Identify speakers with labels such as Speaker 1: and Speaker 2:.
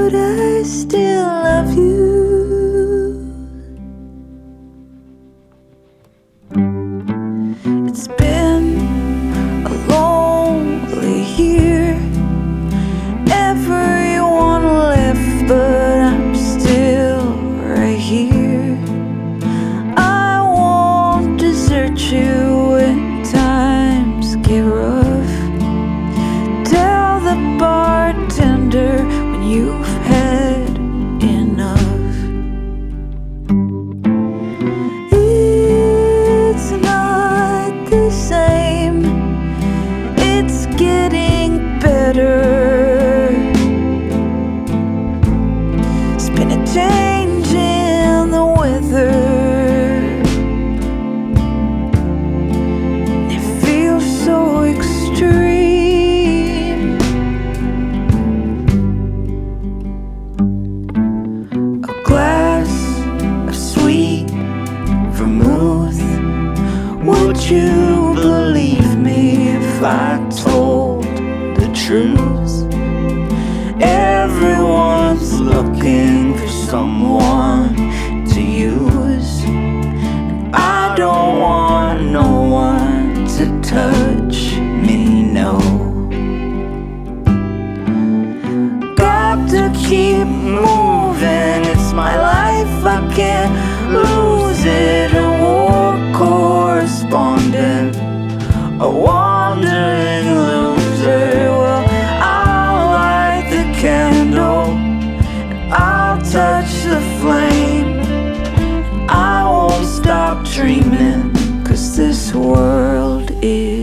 Speaker 1: but I still love you. It's been a lonely year. Everyone left, but I'm still right here. I won't desert you when times get rough. Tell the bartender when you've had enough. It's not the same, it's getting better. It's been a change in the weather. It feels so extreme. A glass of sweet vermouth. Would you believe me if I told the truth? Everyone's looking for someone to use, and I don't want no one to touch me, no. Got to keep moving, it's my life, I can't lose it. A war correspondent, a wandering loser. Well, I'll light the candle, and I'll touch the flame. I won't stop dreaming, 'cause this world is